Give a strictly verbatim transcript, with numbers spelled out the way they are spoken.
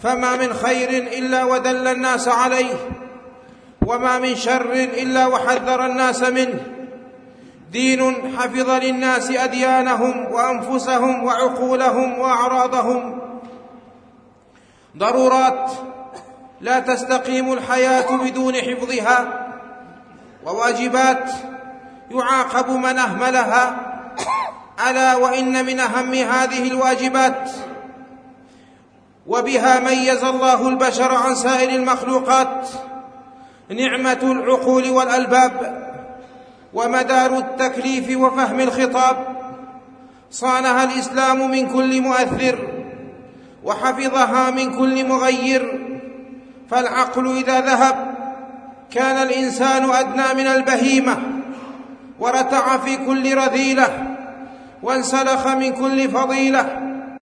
فما من خير إلا ودل الناس عليه، وما من شر إلا وحذر الناس منه. دين حفظ للناس أديانهم وأنفسهم وعقولهم وأعراضهم، ضرورات لا تستقيم الحياة بدون حفظها، وواجبات يعاقب من أهملها. ألا وإن من أهم هذه الواجبات، وبها ميز الله البشر عن سائر المخلوقات، نعمة العقول والألباب، ومدار التكليف وفهم الخطاب. صانها الإسلام من كل مؤثر، وحفظها من كل مغير. فالعقل إذا ذهب كان الإنسان أدنى من البهيمة، ورتع في كل رذيلة، وانسلخ من كل فضيلة.